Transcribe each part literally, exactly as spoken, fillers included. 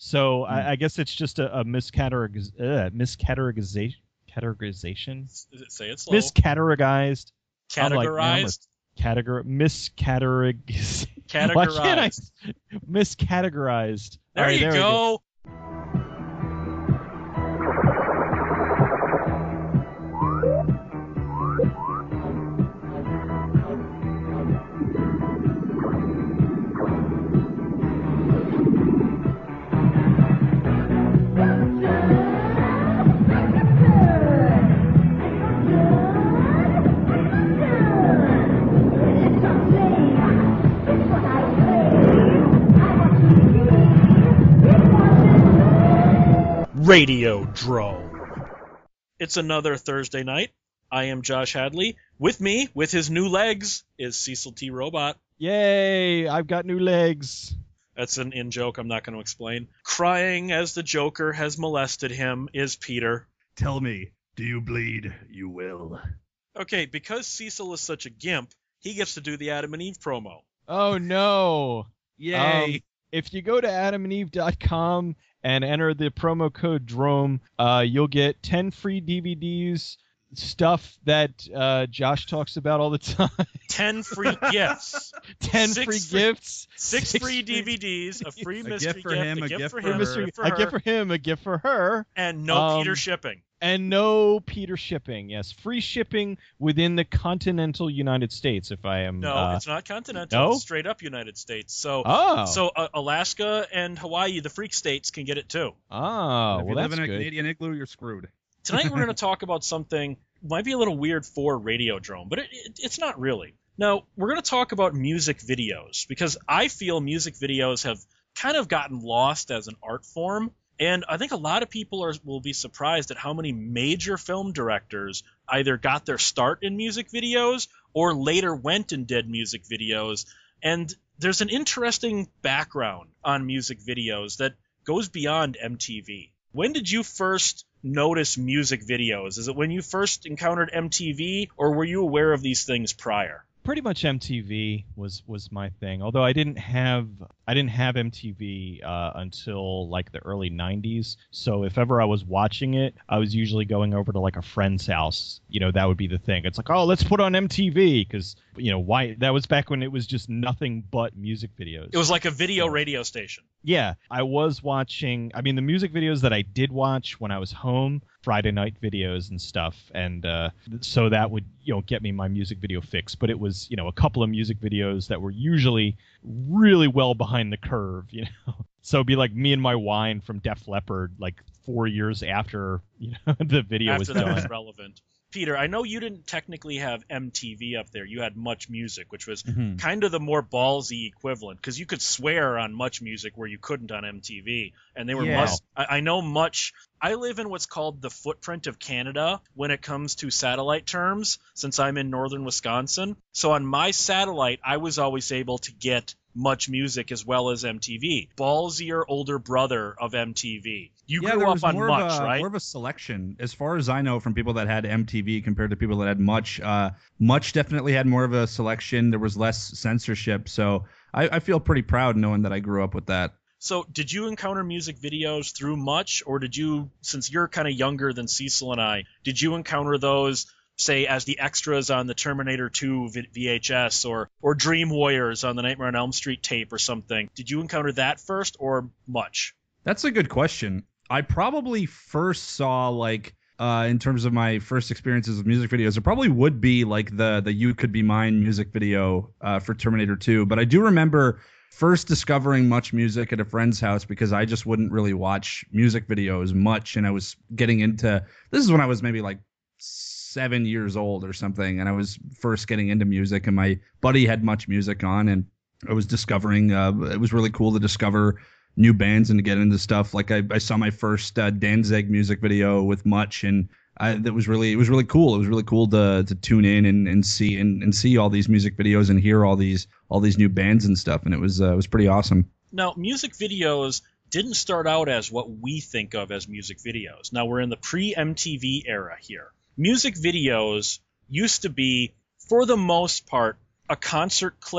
So mm. I, I guess it's just a, a miscategoriz- uh, miscategorization. Categorization. Say it slow. Miscategorized. Categorized. Categor miscategorized. Categorized. Why can't I? Miscategorized. There right, you there go. Radiodrome. It's another Thursday night. I am Josh Hadley. With me, with his new legs, is Cecil T. Robot. Yay! I've got new legs. That's an in-joke I'm not going to explain. Crying as the Joker has molested him is Peter. Tell me, do you bleed? You will. Okay, because Cecil is such a gimp, he gets to do the Adam and Eve promo. Oh, no. Yay. Um, if you go to adam and eve dot com and enter the promo code DROME, uh, you'll get ten free D V Ds, stuff that uh, Josh talks about all the time. ten free gifts. ten six free, free gifts. Six, six free D V Ds, a free a mystery gift for him, a a gift, gift for for him, her. Mystery, a gift for a her, gift for him, a gift for her. and no um, Peter shipping. And no Peter shipping. Yes, free shipping within the continental United States, if I am... No, uh, it's not continental. no? It's straight up United States. So, Oh. so uh, Alaska and Hawaii, the freak states, can get it too. Oh, if well, you live that's in a good. Canadian igloo, you're screwed. Tonight we're going to talk about something might be a little weird for Radiodrome, but it, it, it's not really. Now, we're going to talk about music videos, because I feel music videos have kind of gotten lost as an art form. And I think a lot of people are will be surprised at how many major film directors either got their start in music videos or later went and did music videos. And there's an interesting background on music videos that goes beyond M T V. When did you first notice music videos? Is it when you first encountered M T V, or were you aware of these things prior? Pretty much M T V was, was my thing. Although I didn't have I didn't have M T V uh, until like the early nineties. So if ever I was watching it, I was usually going over to like a friend's house. You know, that would be the thing. It's like, oh, let's put on M T V because, you know, why that was back when it was just nothing but music videos. It was like a video radio station. Yeah, I was watching. I mean, the music videos that I did watch when I was home, Friday night videos and stuff, and uh, so that would, you know, get me my music video fix. But it was, you know, a couple of music videos that were usually really well behind the curve, you know. So it'd be like Me and My Wine from Def Leppard, like four years after, you know, the video after was that done. was relevant. Peter, I know you didn't technically have M T V up there. You had Much Music, which was Mm-hmm. kind of the more ballsy equivalent, because you could swear on Much Music where you couldn't on M T V. And they were Yeah. must. I, I know Much. I live in what's called the footprint of Canada when it comes to satellite terms, since I'm in northern Wisconsin. So on my satellite, I was always able to get Much Music as well as M T V. Ballsier older brother of M T V. You yeah, grew there up was on more Much, of a, right? More of a selection, as far as I know, from people that had M T V compared to people that had Much. Uh, Much definitely had more of a selection. There was less censorship, so I, I feel pretty proud knowing that I grew up with that. So did you encounter music videos through Much, or did you, since you're kind of younger than Cecil and I, did you encounter those, say, as the extras on the Terminator two V H S or or Dream Warriors on the Nightmare on Elm Street tape or something? Did you encounter that first or Much? That's a good question. I probably first saw, like, uh, in terms of my first experiences with music videos, it probably would be like the the You Could Be Mine music video uh, for Terminator two. But I do remember first discovering Much Music at a friend's house because I just wouldn't really watch music videos much. And I was getting into, this is when I was maybe like seven years old or something. And I was first getting into music, and my buddy had Much Music on, and I was discovering, uh, it was really cool to discover new bands and to get into stuff. Like I, I saw my first uh, Danzig music video with Much, and I, that was really, it was really cool. It was really cool to to tune in and, and see and, and see all these music videos and hear all these all these new bands and stuff. And it was uh, it was pretty awesome. Now, music videos didn't start out as what we think of as music videos. Now, we're in the pre-M T V era here. Music videos used to be, for the most part, a concert clip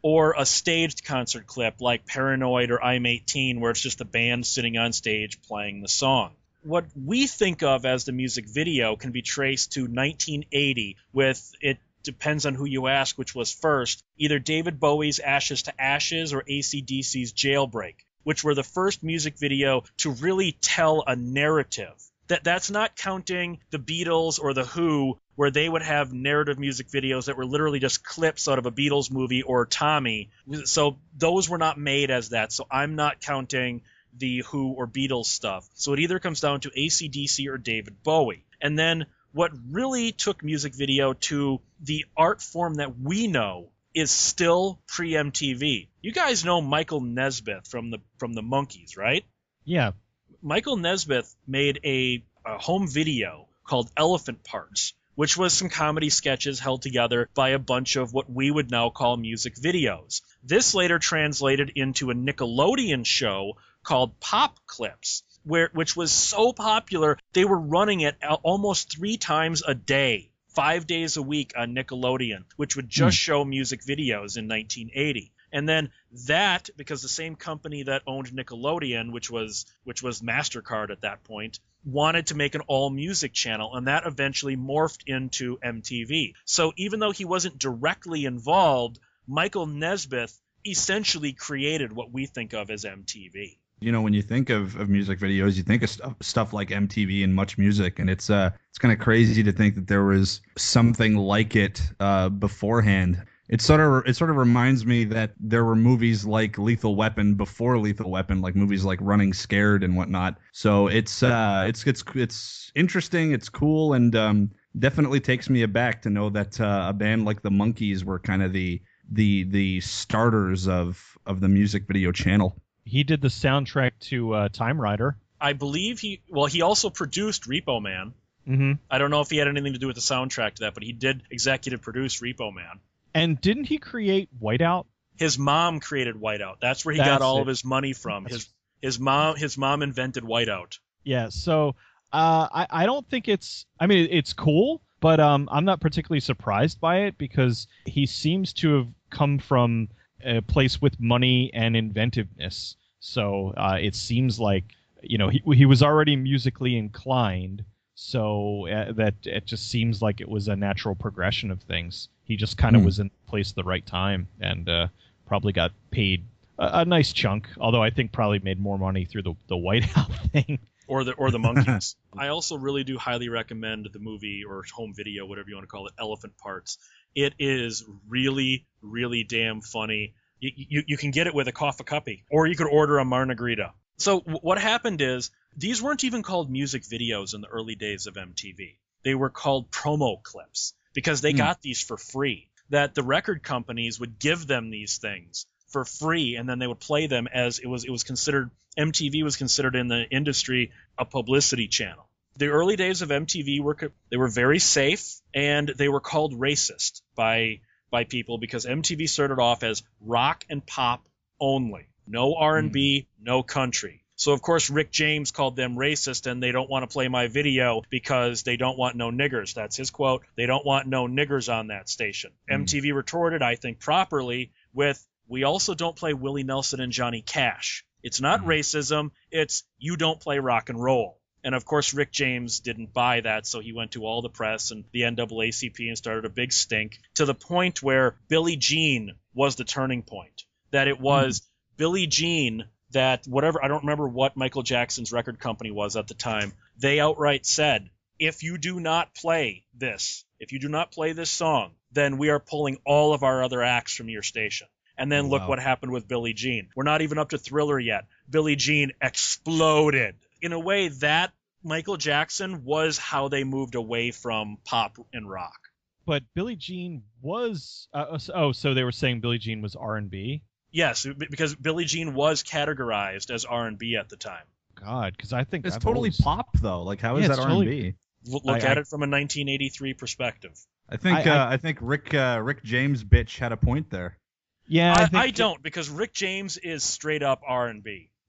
or a staged concert clip like Paranoid or I'm eighteen, where it's just the band sitting on stage playing the song. What we think of as the music video can be traced to nineteen eighty, with it depends on who you ask which was first, either David Bowie's Ashes to Ashes or A C D C's Jailbreak, which were the first music video to really tell a narrative. That That's not counting the Beatles or the Who, where they would have narrative music videos that were literally just clips out of a Beatles movie or Tommy. So those were not made as that. So I'm not counting the Who or Beatles stuff. So it either comes down to A C D C or David Bowie. And then what really took music video to the art form that we know is still pre-M T V. You guys know Michael Nesmith from the from the Monkees, right? Yeah. Michael Nesmith made a, a home video called Elephant Parts, which was some comedy sketches held together by a bunch of what we would now call music videos. This later translated into a Nickelodeon show called Pop Clips, where which was so popular they were running it almost three times a day, five days a week on Nickelodeon, which would just mm. show music videos in nineteen eighty. And then that, because the same company that owned Nickelodeon, which was which was MasterCard at that point, wanted to make an all-music channel, and that eventually morphed into M T V. So even though he wasn't directly involved, Michael Nesmith essentially created what we think of as M T V. You know, when you think of, of music videos, you think of stuff, stuff like M T V and Much Music, and it's uh it's kind of crazy to think that there was something like it uh, beforehand. It sort of it sort of reminds me that there were movies like Lethal Weapon before Lethal Weapon, like movies like Running Scared and whatnot. So it's uh it's it's it's interesting, it's cool, and um, definitely takes me aback to know that uh, a band like the Monkees were kind of the the the starters of of the music video channel. He did the soundtrack to uh, Time Rider. I believe he well he also produced Repo Man. Mm-hmm. I don't know if he had anything to do with the soundtrack to that, but he did executive produce Repo Man. And didn't he create Whiteout? His mom created Whiteout. That's where he That's got all it. of his money from. That's... His his mom his mom invented Whiteout. Yeah, so uh, I I don't think it's I mean it's cool, but um I'm not particularly surprised by it because he seems to have come from a place with money and inventiveness. So uh, it seems like you know he he was already musically inclined. So uh, that it just seems like it was a natural progression of things. He just kind of mm. was in place at the right time and uh, probably got paid a, a nice chunk, although I think probably made more money through the, the Whiteout thing. Or the or the Monkees. I also really do highly recommend the movie or home video, whatever you want to call it, Elephant Parts. It is really, really damn funny. You, you, you can get it with a coffee cuppy, or you could order a margarita. So w- what happened is, these weren't even called music videos in the early days of M T V. They were called promo clips because they mm. got these for free. That the record companies would give them these things for free, and then they would play them as it was it was considered M T V was considered in the industry a publicity channel. The early days of M T V were they were very safe, and they were called racist by by people because M T V started off as rock and pop only. No R and B, mm. no country. So, of course, Rick James called them racist, and they don't want to play my video because they don't want no niggers. That's his quote. They don't want no niggers on that station. Mm. M T V retorted, I think properly, with, we also don't play Willie Nelson and Johnny Cash. It's not mm. racism. It's you don't play rock and roll. And, of course, Rick James didn't buy that, so he went to all the press and the N double A C P and started a big stink to the point where Billie Jean was the turning point. That it was mm. Billie Jean that whatever, I don't remember what Michael Jackson's record company was at the time, they outright said, if you do not play this, if you do not play this song, then we are pulling all of our other acts from your station. And then oh, look wow. what happened with Billie Jean. We're not even up to Thriller yet. Billie Jean exploded. In a way, that Michael Jackson was how they moved away from pop and rock. But Billie Jean was uh, oh, so they were saying Billie Jean was R and B? Yes, because Billie Jean was categorized as R and B at the time. God, because I think it's I've totally always... pop though. Like, how is yeah, that R and B? Totally... Look I, at I... it from a nineteen eighty-three perspective. I think I, uh, I... I think Rick uh, Rick James bitch had a point there. Yeah, I, I, think I don't because Rick James is straight up R and B.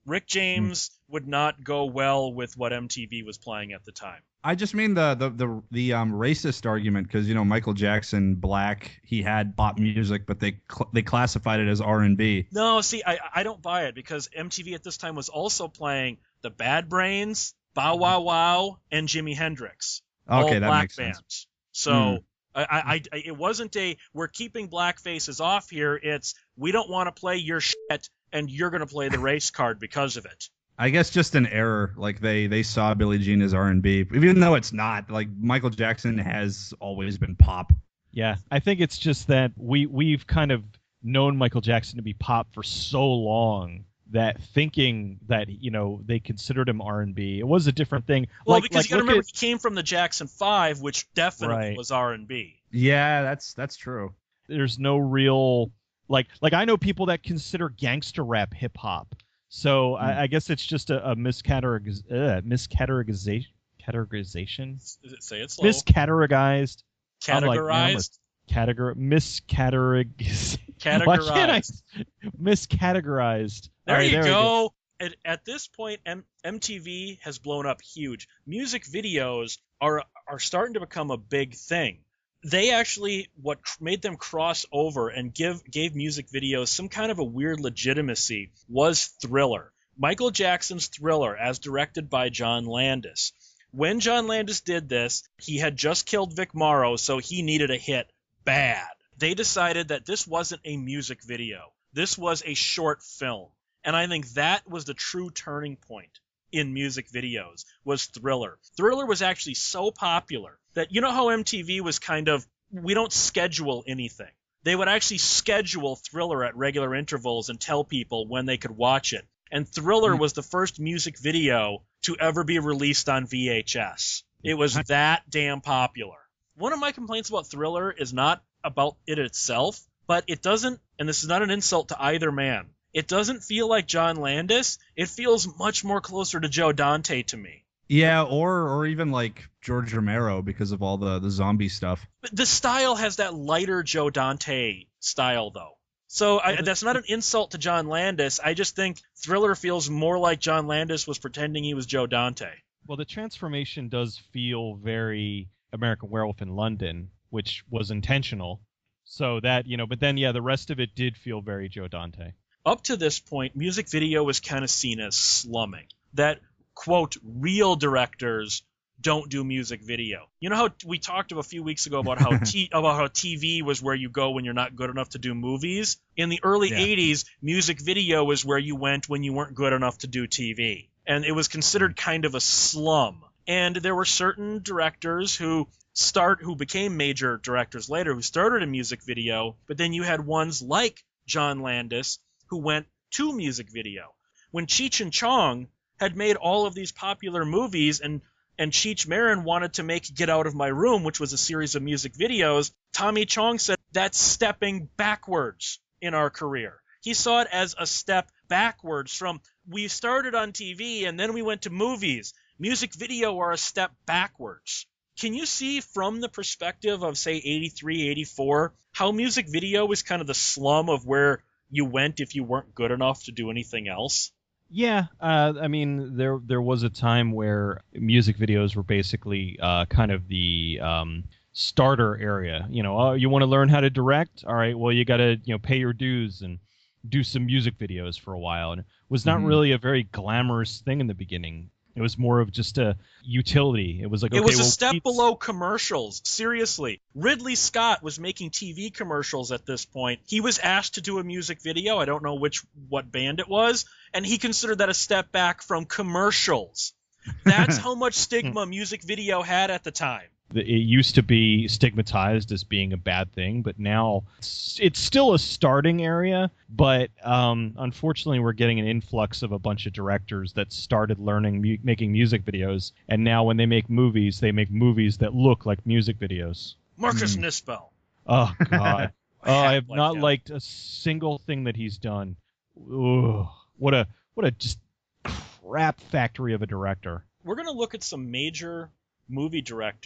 Rick James mm. would not go well with what M T V was playing at the time. I just mean the the the, the um, racist argument, because you know Michael Jackson, black, he had pop music, but they cl- they classified it as R and B. No, see, I I don't buy it, because M T V at this time was also playing the Bad Brains, Bow Wow Wow, and Jimi Hendrix. Okay, all that black makes bands. sense. So mm. I, I, I it wasn't a we're keeping black faces off here. It's we don't want to play your shit, and you're going to play the race card because of it. I guess just an error. Like they they saw Billie Jean as R and B, even though it's not. Like Michael Jackson has always been pop. Yeah, I think it's just that we we've kind of known Michael Jackson to be pop for so long that thinking that, you know, they considered him R and B, it was a different thing. Well, like, because like, you got to remember at, he came from the Jackson Five, which definitely right. was R and B. Yeah, that's that's true. There's no real like like I know people that consider gangster rap hip hop. So mm. I, I guess it's just a, a miscategoriz- uh, miscategorization. Categorization. Say it slow. Miscategorized. Categorized. Like, categor miscategorized. Categorized. Why can't I? Miscategorized. There right, you there go. At, at this point, M- MTV has blown up huge. Music videos are are starting to become a big thing. They actually, what made them cross over and give gave music videos some kind of a weird legitimacy was Thriller. Michael Jackson's Thriller, as directed by John Landis. When John Landis did this, he had just killed Vic Morrow, so he needed a hit bad. They decided that this wasn't a music video. This was a short film. And I think that was the true turning point in music videos, was Thriller. Thriller was actually so popular that, you know how M T V was kind of, we don't schedule anything. They would actually schedule Thriller at regular intervals and tell people when they could watch it. And Thriller was the first music video to ever be released on V H S. It was that damn popular. One of my complaints about Thriller is not about it itself, but it doesn't, and this is not an insult to either man, it doesn't feel like John Landis. It feels much more closer to Joe Dante to me. Yeah, or or even like George Romero because of all the, the zombie stuff. But the style has that lighter Joe Dante style, though. So I, that's not an insult to John Landis. I just think Thriller feels more like John Landis was pretending he was Joe Dante. Well, the transformation does feel very American Werewolf in London, which was intentional. So that, you know, but then, yeah, the rest of it did feel very Joe Dante. Up to this point, music video was kind of seen as slumming. That, quote, real directors don't do music video. You know how we talked a few weeks ago about how t- about how T V was where you go when you're not good enough to do movies? In the early yeah. eighties, music video was where you went when you weren't good enough to do T V. And it was considered kind of a slum. And there were certain directors who start who became major directors later who started a music video, but then you had ones like John Landis who went to music video. When Cheech and Chong had made all of these popular movies, and and Cheech Marin wanted to make Get Out of My Room, which was a series of music videos, Tommy Chong said, that's stepping backwards in our career. He saw it as a step backwards from, we started on T V and then we went to movies. Music video are a step backwards. Can you see from the perspective of, say, eighty-three, eighty-four, how music video was kind of the slum of where you went if you weren't good enough to do anything else? Yeah, uh, I mean, there there was a time where music videos were basically uh, kind of the um, starter area. You know, oh, you want to learn how to direct? All right, well, you got to you know pay your dues and do some music videos for a while. And it was not mm-hmm. really a very glamorous thing in the beginning. It was more of just a utility. It was like, okay, it was a well, step Pete's... below commercials. Seriously. Ridley Scott was making T V commercials at this point. He was asked to do a music video. I don't know which what band it was. And he considered that a step back from commercials. That's how much stigma music video had at the time. It used to be stigmatized as being a bad thing, but now it's, it's still a starting area. But um, unfortunately, we're getting an influx of a bunch of directors that started learning mu- making music videos, and now when they make movies, they make movies that look like music videos. Marcus mm. Nispel. Oh God, oh, I have like not him. liked a single thing that he's done. Ugh, what a what a just crap factory of a director. We're gonna look at some major movie directors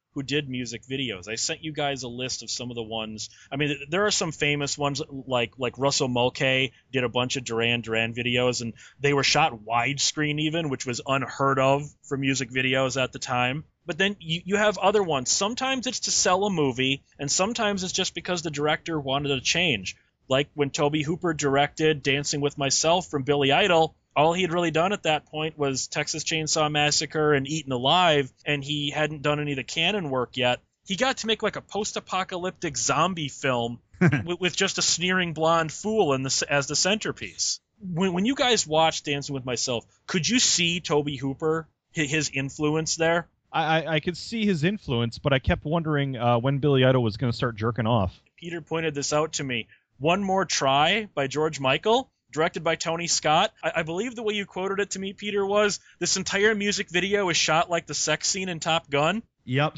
who did music videos. I sent you guys a list of some of the ones. I mean, there are some famous ones like like Russell Mulcahy did a bunch of Duran Duran videos, and they were shot widescreen even, which was unheard of for music videos at the time. But then you, you have other ones. Sometimes it's to sell a movie, and sometimes it's just because the director wanted a change. Like when Tobe Hooper directed Dancing with Myself from Billy Idol, all he had really done at that point was Texas Chainsaw Massacre and Eaten Alive, and he hadn't done any of the canon work yet. He got to make like a post-apocalyptic zombie film with, with just a sneering blonde fool in the, as the centerpiece. When, when you guys watched Dancing with Myself, could you see Tobe Hooper, his influence there? I, I could see his influence, but I kept wondering uh, when Billy Idol was going to start jerking off. Peter pointed this out to me. One More Try by George Michael, directed by Tony Scott. I, I believe the way you quoted it to me, Peter, was this entire music video is shot like the sex scene in Top Gun. Yep.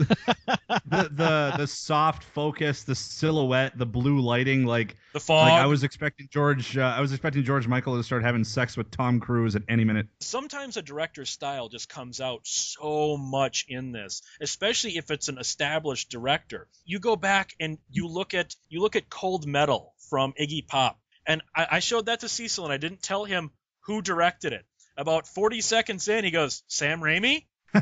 the, the the soft focus, the silhouette, the blue lighting, like the fog. Like I was expecting George. Uh, I was expecting George Michael to start having sex with Tom Cruise at any minute. Sometimes a director's style just comes out so much in this, especially if it's an established director. You go back and you look at you look at Cold Metal from Iggy Pop, and I, I showed that to Cecil, and I didn't tell him who directed it. About forty seconds in, he goes, "Sam Raimi."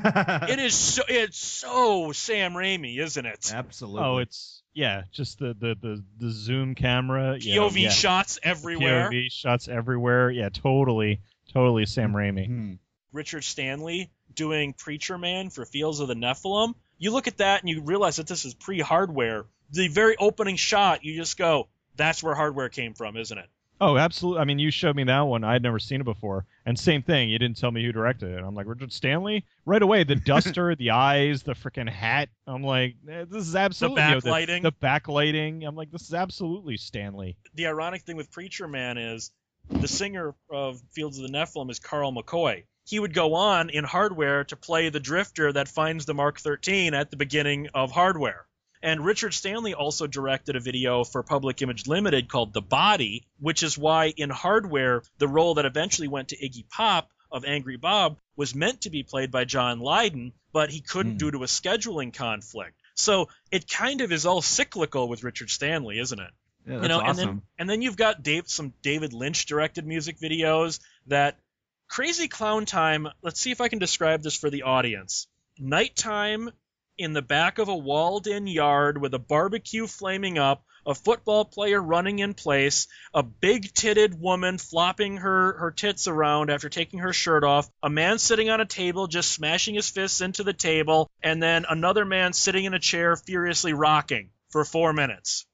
It is so it's so Sam Raimi, isn't it? Absolutely. Oh, it's yeah, just the the the, the zoom camera, P O V you know, yeah. shots everywhere. P O V shots everywhere. Yeah, totally, totally Sam Raimi. Mm-hmm. Richard Stanley doing Preacher Man for Fields of the Nephilim. You look at that and you realize that this is pre-hardware. The very opening shot, you just go, "That's where hardware came from, isn't it?" Oh, absolutely. I mean, you showed me that one. I'd never seen it before. And same thing. You didn't tell me who directed it. I'm like, Richard Stanley? Right away, the duster, the eyes, the freaking hat. I'm like, eh, this is absolutely... The you know, backlighting. The, the backlighting. I'm like, this is absolutely Stanley. The ironic thing with Preacher Man is the singer of Fields of the Nephilim is Carl McCoy. He would go on in Hardware to play the drifter that finds the Mark thirteen at the beginning of Hardware. And Richard Stanley also directed a video for Public Image Limited called The Body, which is why in Hardware, the role that eventually went to Iggy Pop of Angry Bob was meant to be played by John Lydon, but he couldn't Mm. due to a scheduling conflict. So it kind of is all cyclical with Richard Stanley, isn't it? Yeah, that's you know, awesome. and then and then you've got Dave, some David Lynch directed music videos that Crazy Clown Time. Let's see if I can describe this for the audience. Nighttime in the back of a walled-in yard with a barbecue flaming up, a football player running in place, a big-titted woman flopping her, her tits around after taking her shirt off, a man sitting on a table just smashing his fists into the table, and then another man sitting in a chair furiously rocking for four minutes.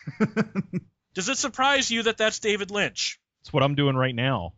Does it surprise you that that's David Lynch? It's what I'm doing right now.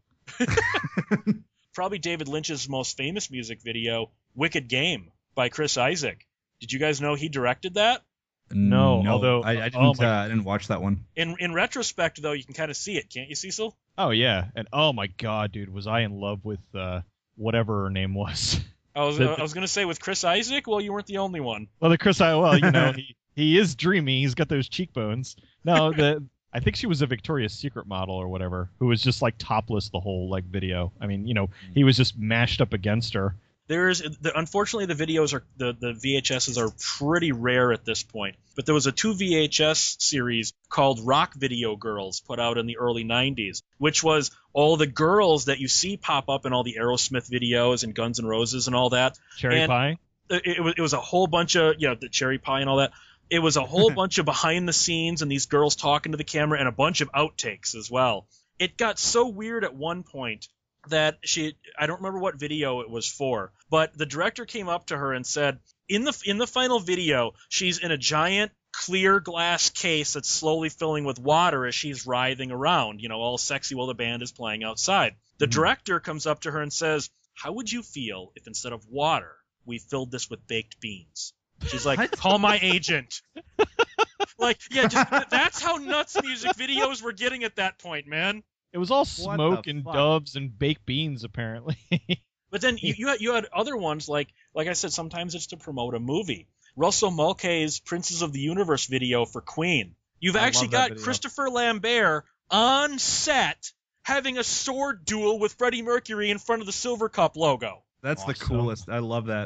Probably David Lynch's most famous music video, Wicked Game, by Chris Isaak. Did you guys know he directed that? No, although- I, I didn't. oh my- uh, I didn't watch that one. In in retrospect, though, you can kind of see it, can't you, Cecil? Oh, yeah. And oh, my God, dude, was I in love with uh, whatever her name was. I was The- I was going to say with Chris Isaak. Well, you weren't the only one. Well, the Chris I well, you know, he, he is dreamy. He's got those cheekbones. No, the I think she was a Victoria's Secret model or whatever, who was just like topless the whole like video. I mean, you know, he was just mashed up against her. There is the, unfortunately the videos are the the V H Ss are pretty rare at this point. But there was a two V H S series called Rock Video Girls put out in the early nineties, which was all the girls that you see pop up in all the Aerosmith videos and Guns N' Roses and all that. Cherry And pie. It, it was it was a whole bunch of you know the cherry pie and all that. It was a whole bunch of behind the scenes and these girls talking to the camera and a bunch of outtakes as well. It got so weird at one point that she I don't remember what video it was for, but the director came up to her and said, in the in the final video, she's in a giant clear glass case that's slowly filling with water as she's writhing around, you know, all sexy while the band is playing outside. The Mhm. director comes up to her and says, "How would you feel if instead of water, we filled this with baked beans?" She's like, What? "Call my agent." Like, yeah, just, that's how nuts music videos were getting at that point, man. It was all What smoke the and fuck? doves and baked beans, apparently. But then you, you had you had other ones like like I said, sometimes it's to promote a movie. Russell Mulcahy's Princes of the Universe video for Queen. You've I actually love that got video. Christopher Lambert on set having a sword duel with Freddie Mercury in front of the Silver Cup logo. That's the Awesome. coolest. I love that.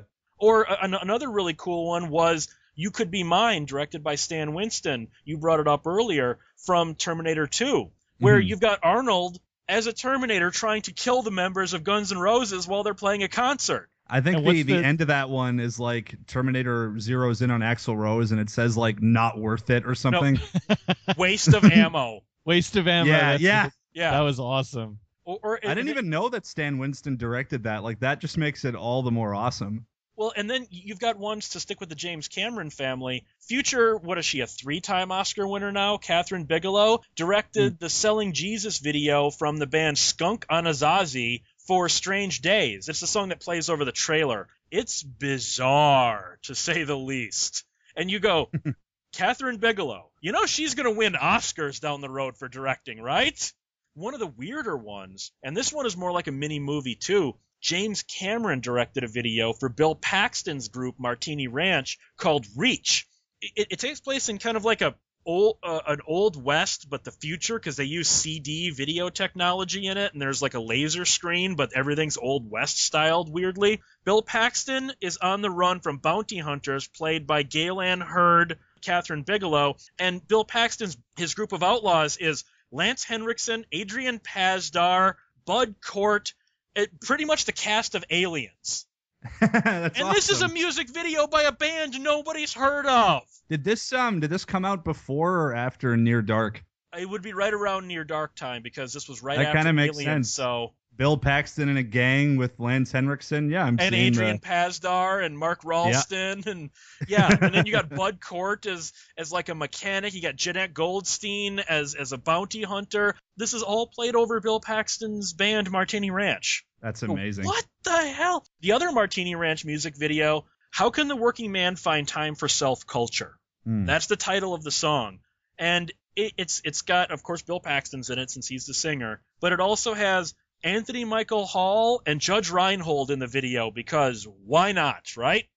Or a, an, another really cool one was You Could Be Mine, directed by Stan Winston. You brought it up earlier, from Terminator two, where Mhm. you've got Arnold as a Terminator trying to kill the members of Guns N' Roses while they're playing a concert. I think And the, what's the the- end of that one is like Terminator zeroes in on Axl Rose and it says like not worth it or something. Waste of ammo. Waste of ammo. Yeah, that's- yeah. Yeah. That was awesome. Or, or, I didn't and- even know that Stan Winston directed that. Like that just makes it all the more awesome. Well, and then you've got ones to stick with the James Cameron family. Future, what is she, a three-time Oscar winner now? Catherine Bigelow directed Mm. the Selling Jesus video from the band Skunk Anasazi for Strange Days. It's the song that plays over the trailer. It's bizarre, to say the least. And you go, Catherine Bigelow, you know she's going to win Oscars down the road for directing, right? One of the weirder ones, and this one is more like a mini movie too, James Cameron directed a video for Bill Paxton's group Martini Ranch called Reach. It, it takes place in kind of like a old, uh, an old west, but the future, because they use C D video technology in it, and there's like a laser screen, but everything's old west styled weirdly. Bill Paxton is on the run from bounty hunters, played by Galen Hurd, Catherine Bigelow, and Bill Paxton's his group of outlaws is Lance Henriksen, Adrian Pasdar, Bud Cort, it, pretty much the cast of Aliens. That's And this is a awesome. music video by a band nobody's heard of. Did this um did this come out before or after Near Dark? It would be right around Near Dark time because this was right That after kinda makes Aliens. sense. So Bill Paxton in a gang with Lance Henriksen. Yeah, I'm and seeing Adrian the, Pasdar and Mark Ralston and yeah, and then you got Bud Cort as as like a mechanic. You got Jeanette Goldstein as as a bounty hunter. This is all played over Bill Paxton's band Martini Ranch. That's amazing. What the hell? The other Martini Ranch music video, How Can the Working Man Find Time for Self-Culture? Hmm. That's the title of the song. And it, it's it's got, of course, Bill Paxton's in it since he's the singer, but it also has Anthony Michael Hall and Judge Reinhold in the video because why not, right?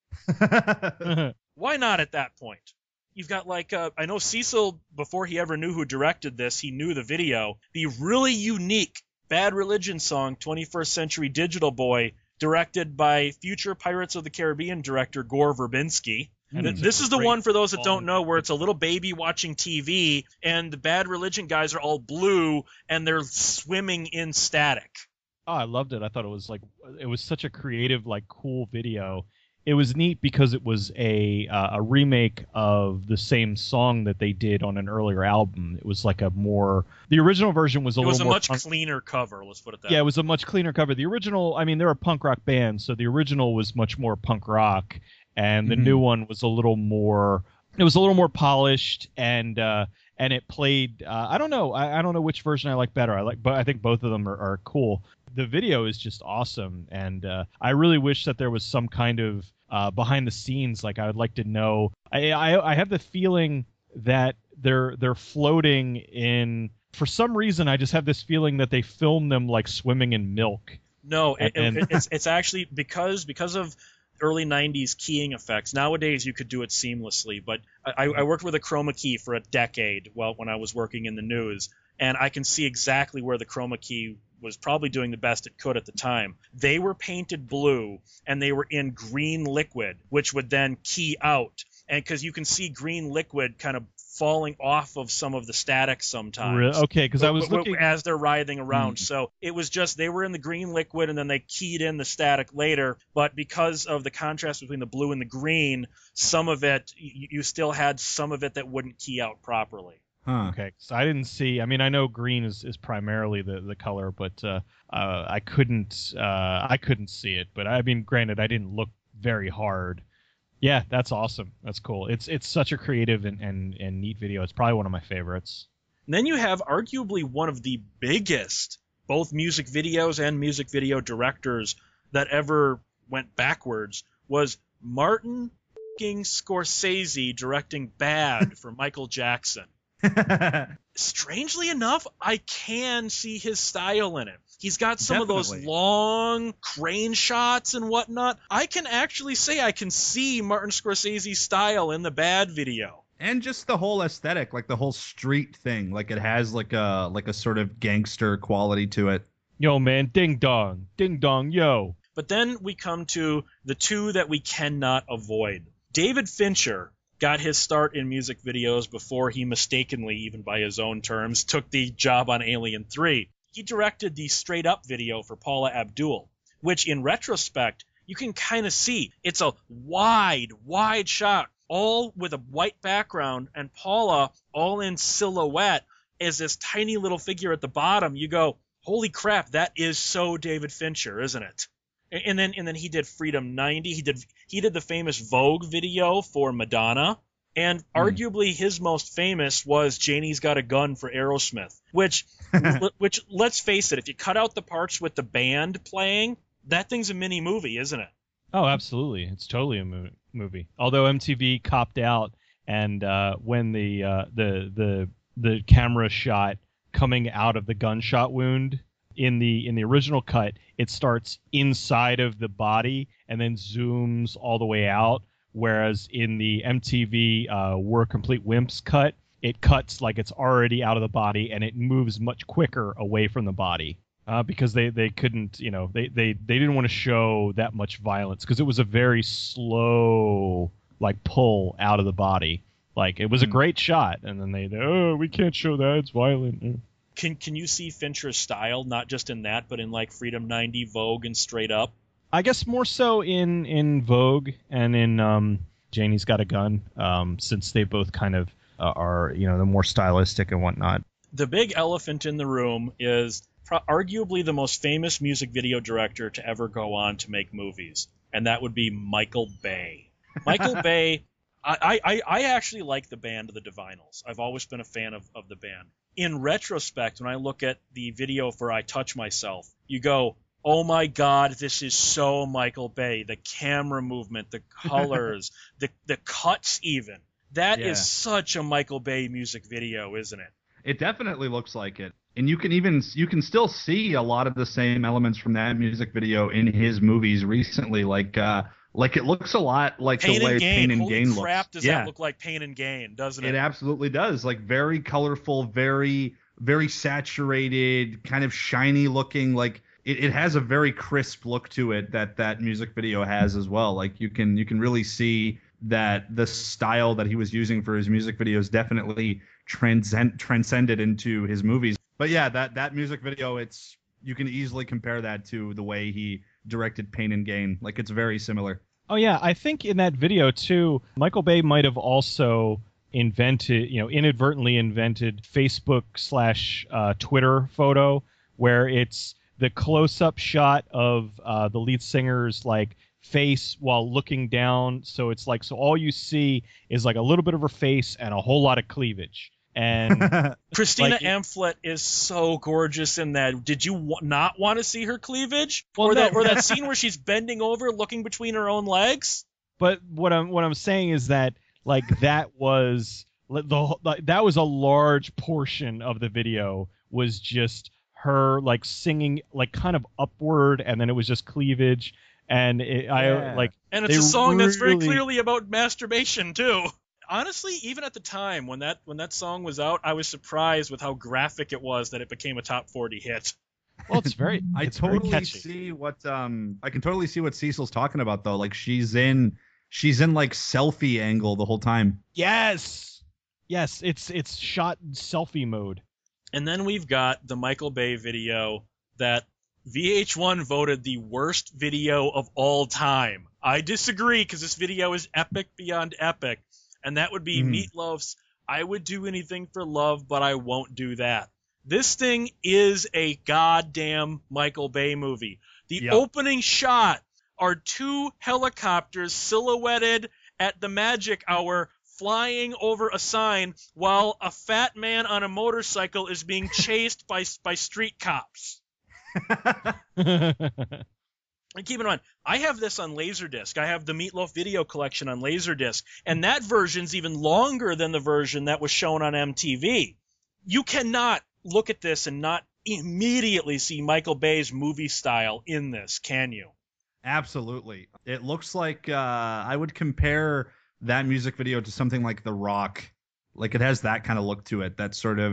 Why not at that point? You've got like, uh, I know Cecil, before he ever knew who directed this, he knew the video. The really unique Bad Religion song, twenty-first Century Digital Boy, directed by future Pirates of the Caribbean director Gore Verbinski. And Th- it's this a is the great one for those that don't song. know, where it's a little baby watching T V, and the Bad Religion guys are all blue, and they're swimming in static. Oh, I loved it. I thought it was like it was such a creative, like cool video. It was neat because it was a uh, a remake of the same song that they did on an earlier album. It was like a more the original version was a It little was a more much punk- cleaner cover, let's put it that yeah, way. it was a much cleaner cover. The original, I mean, they're a punk rock band, so the original was much more punk rock, and the Mhm. new one was a little more. It was a little more polished, and uh, and it played. Uh, I don't know. I, I don't know which version I like better. I like, but I think both of them are, are cool. The video is just awesome, and uh, I really wish that there was some kind of uh, behind the scenes. Like I would like to know. I, I I have the feeling that they're they're floating in. For some reason, I just have this feeling that they filmed them like swimming in milk. No, it, And- it, it's it's actually because because of early nineties keying effects. Nowadays, you could do it seamlessly, but I, I worked with a chroma key for a decade. Well, when I was working in the news, and I can see exactly where the chroma key was probably doing the best it could at the time. They were painted blue, and they were in green liquid, which would then key out, and because you can see green liquid kind of falling off of some of the static sometimes. Re- Okay, because I was W- w- looking. as they're writhing around. Mm. So it was just they were in the green liquid and then they keyed in the static later. But because of the contrast between the blue and the green, some of it you, you still had some of it that wouldn't key out properly. Huh. Okay, so I didn't see. I mean, I know green is, is primarily the, the color, but uh, uh, I couldn't uh, I couldn't see it. But I mean, granted, I didn't look very hard. Yeah, that's awesome. That's cool. It's it's such a creative and, and, and neat video. It's probably one of my favorites. And then you have arguably one of the biggest both music videos and music video directors that ever went backwards was Martin f***ing Scorsese directing Bad for Michael Jackson. Strangely enough, I can see his style in it. He's got some of those Definitely. long crane shots and whatnot. I can actually say I can see Martin Scorsese's style in the Bad video. And just the whole aesthetic, like the whole street thing, like it has like a like a sort of gangster quality to it. Yo, man, ding dong, ding dong, yo. But then we come to the two that we cannot avoid. David Fincher got his start in music videos before he mistakenly, even by his own terms, took the job on Alien three. He directed the Straight Up video for Paula Abdul, which in retrospect, you can kind of see. It's a wide, wide shot, all with a white background, and Paula all in silhouette as this tiny little figure at the bottom. You go, holy crap, that is so David Fincher, isn't it? And then and then he did Freedom ninety. He did he did the famous Vogue video for Madonna. And arguably his most famous was Janie's Got a Gun for Aerosmith, which, which let's face it, if you cut out the parts with the band playing, that thing's a mini movie, isn't it? Oh, absolutely. It's totally a mo- movie. Although M T V copped out, and uh, when the, uh, the the the camera shot coming out of the gunshot wound in the in the original cut, it starts inside of the body and then zooms all the way out. Whereas in the M T V uh, We're Complete Wimps cut, it cuts like it's already out of the body and it moves much quicker away from the body uh, because they, they couldn't, you know, they, they, they didn't want to show that much violence because it was a very slow like pull out of the body. Like it was a great shot, and then they, oh, we can't show that, it's violent. Can can you see Fincher's style not just in that, but in like Freedom ninety, Vogue, and Straight Up? I guess more so in, in Vogue and in um, Janie's Got a Gun, um, since they both kind of uh, are, you know, the more stylistic and whatnot. The big elephant in the room is pro- arguably the most famous music video director to ever go on to make movies, and that would be Michael Bay. Michael Bay, I, I, I actually like the band The Divinyls. I've always been a fan of, of the band. In retrospect, when I look at the video for I Touch Myself, you go, oh my God, this is so Michael Bay. The camera movement, the colors, the the cuts even. That Yeah. is such a Michael Bay music video, isn't it? It definitely looks like it. And you can even you can still see a lot of the same elements from that music video in his movies recently. Like uh, like it looks a lot like Pain the way and Gain. Pain and Holy Gain crap, looks. does yeah, that look like Pain and Gain, doesn't it? it absolutely does. Like very colorful, very very saturated, kind of shiny looking. Like it, it has a very crisp look to it that that music video has as well. Like you can you can really see that the style that he was using for his music videos definitely transcend transcended into his movies. But yeah, that that music video, it's you can easily compare that to the way he directed Pain and Gain. Like it's very similar. Oh yeah, I think in that video too, Michael Bay might have also invented, you know, inadvertently invented Facebook slash uh, Twitter photo where it's the close-up shot of uh, the lead singer's like face while looking down. So it's like, so all you see is like a little bit of her face and a whole lot of cleavage. And Christina like, Amphlett is so gorgeous in that. Did you w- not want to see her cleavage? Well, or no. that or that scene where she's bending over looking between her own legs? But what I'm what I'm saying is that like that was the that was a large portion of the video was just her like singing like kind of upward, and then it was just cleavage, and it, Yeah. I like And it's they a song that's very really- clearly about masturbation too. Honestly, even at the time when that when that song was out, I was surprised with how graphic it was that it became a top forty hit. Well, it's very I it's very totally catchy. see what um I can totally see what Cecil's talking about though. Like she's in she's in like selfie angle the whole time. Yes, yes, it's it's shot in selfie mode. And then we've got the Michael Bay video that V H one voted the worst video of all time. I disagree because this video is epic beyond epic. And that would be Mhm. Meatloaf's I Would Do Anything for Love, But I Won't Do That. This thing is a goddamn Michael Bay movie. The Yep. opening shot are two helicopters silhouetted at the magic hour flying over a sign while a fat man on a motorcycle is being chased by by street cops. And keep in mind, I have this on Laserdisc. I have the Meatloaf video collection on Laserdisc, and that version's even longer than the version that was shown on M T V. You cannot look at this and not immediately see Michael Bay's movie style in this, can you? Absolutely. It looks like uh I would compare that music video to something like The Rock. Like it has that kind of look to it. That sort of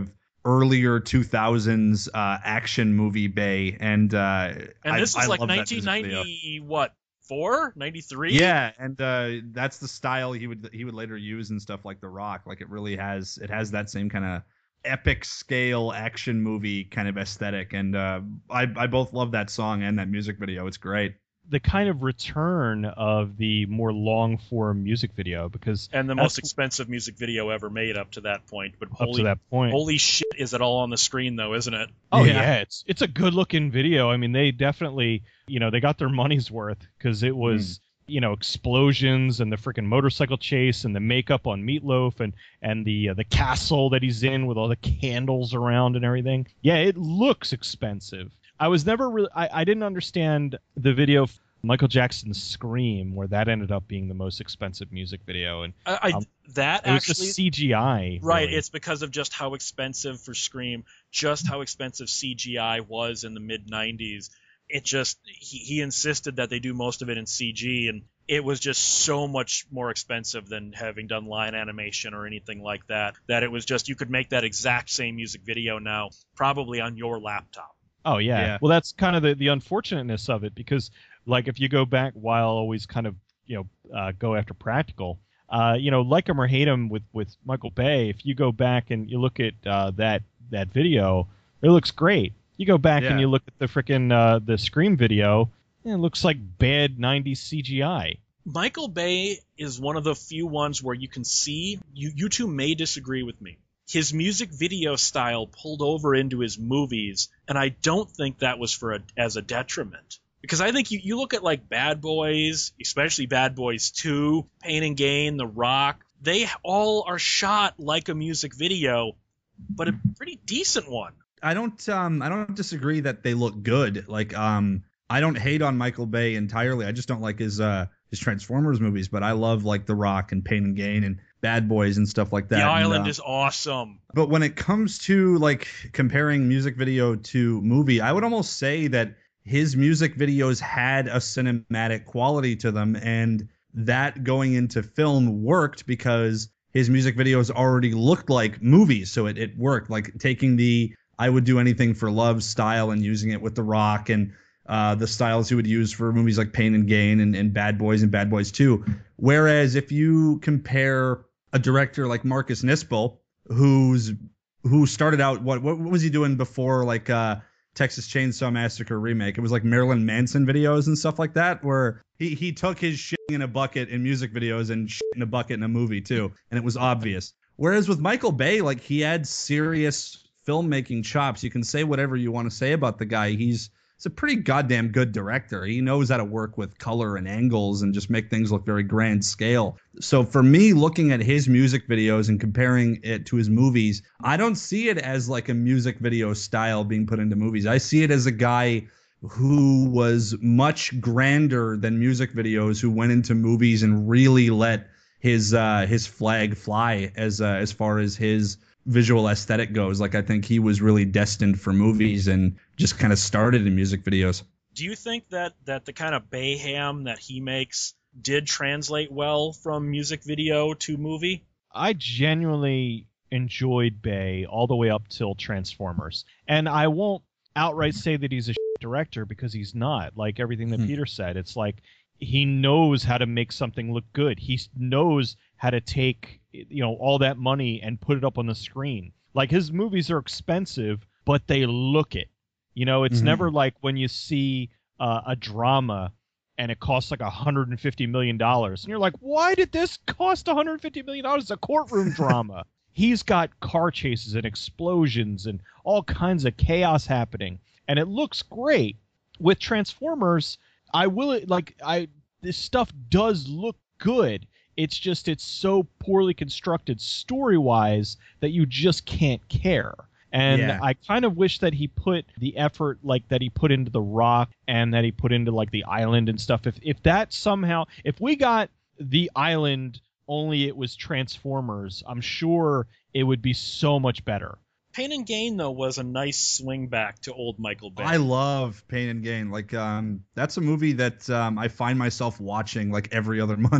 earlier two thousands uh, action movie Bay, and uh, and I, this is I like love that nineteen music video. ninety what four ninety-three Yeah, and uh, that's the style he would he would later use in stuff like The Rock. Like it really has it has that same kind of epic scale action movie kind of aesthetic, and uh, I I both love that song and that music video. It's great. The kind of return of the more long form music video, because and the that's- most expensive music video ever made up to that point. But up holy, to that point. holy shit, is it all on the screen though, isn't it? Oh Yeah. yeah. it's it's a good looking video. I mean, they definitely, you know, they got their money's worth, because it was, you know, explosions and the freaking motorcycle chase and the makeup on Meatloaf and and the uh, the castle that he's in with all the candles around and everything. Yeah, it looks expensive. I was never really I, I didn't understand the video of Michael Jackson's Scream, where that ended up being the most expensive music video, and I, I Um, that it was actually just C G I. right. really. It's because of just how expensive for Scream, just how expensive C G I was in the mid nineties. It just he, he insisted that they do most of it in C G, and it was just so much more expensive than having done line animation or anything like that. That it was just you could make that exact same music video now, probably on your laptop. Oh yeah. Yeah. Well, that's kind of the the unfortunateness of it, because like if you go back, while always kind of you know uh, go after practical, uh, you know, like him or hate him with with Michael Bay, if you go back and you look at uh, that that video, it looks great. You go back Yeah. and you look at the frickin' uh, the Scream video, and it looks like bad nineties C G I. Michael Bay is one of the few ones where you can see you you two may disagree with me. His music video style pulled over into his movies, and I don't think that was for a, as a detriment. Because I think you, you look at like Bad Boys, especially Bad Boys two, Pain and Gain, The Rock, they all are shot like a music video, but a pretty decent one. I don't um I don't disagree that they look good. Like um I don't hate on Michael Bay entirely. I just don't like his uh his Transformers movies, but I love like The Rock and Pain and Gain and Bad Boys and stuff like that. The And, Island uh, is awesome. But when it comes to like comparing music video to movie, I would almost say that his music videos had a cinematic quality to them, and that going into film worked because his music videos already looked like movies, so it, it worked. Like taking the I Would Do Anything for Love style and using it with The Rock and uh, the styles he would use for movies like Pain and Gain and, and Bad Boys and Bad Boys two. Whereas if you compare a director like Marcus Nispel, who's who started out what what was he doing before like uh, Texas Chainsaw Massacre remake? It was like Marilyn Manson videos and stuff like that, where he he took his shit in a bucket in music videos and shit in a bucket in a movie too, and it was obvious. Whereas with Michael Bay, like he had serious filmmaking chops. You can say whatever you want to say about the guy. He's He's a pretty goddamn good director. He knows how to work with color and angles and just make things look very grand scale. So for me, looking at his music videos and comparing it to his movies, I don't see it as like a music video style being put into movies. I see it as a guy who was much grander than music videos, who went into movies and really let his uh, his flag fly as uh, as far as his visual aesthetic goes. Like I think he was really destined for movies and just kind of started in music videos. Do you think that that the kind of Bayham that he makes did translate well from music video to movie? I genuinely enjoyed Bay all the way up till Transformers, and I won't outright say that he's a shit director, because he's not. Like everything that Hmm. Peter said, it's like he knows how to make something look good. He knows how to take, you know, all that money and put it up on the screen. Like his movies are expensive, but they look it. You know, it's Mhm. never like when you see uh, a drama and it costs like one hundred fifty million dollars. And you're like, why did this cost one hundred fifty million dollars? It's a courtroom drama. He's got car chases and explosions and all kinds of chaos happening. And it looks great. With Transformers, I will, like, I this stuff does look good. It's just it's so poorly constructed story-wise that you just can't care. And Yeah. I kind of wish that he put the effort like that he put into The Rock and that he put into like The Island and stuff. If if that somehow, if we got The Island only it was Transformers, I'm sure it would be so much better. Pain and Gain, though, was a nice swing back to old Michael Bay. I love Pain and Gain. Like um, that's a movie that um, I find myself watching like every other month.